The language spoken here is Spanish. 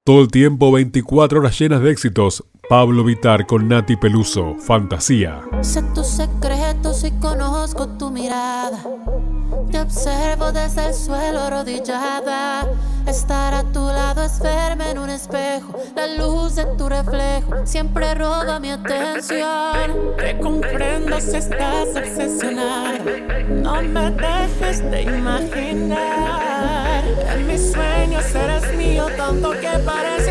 Todo el tiempo, 24 horas llenas de éxitos. Pablo Vittar con Nati Peluso, Fantasía. Sé tus secretos y conozco tu mirada. Te observo desde el suelo arrodillada. Estar a tu lado es verme en un espejo. La luz de tu reflejo siempre roba mi atención. Te comprendo si estás obsesionada. No me dejes de imaginar. En mis sueños eres mío, tanto que parece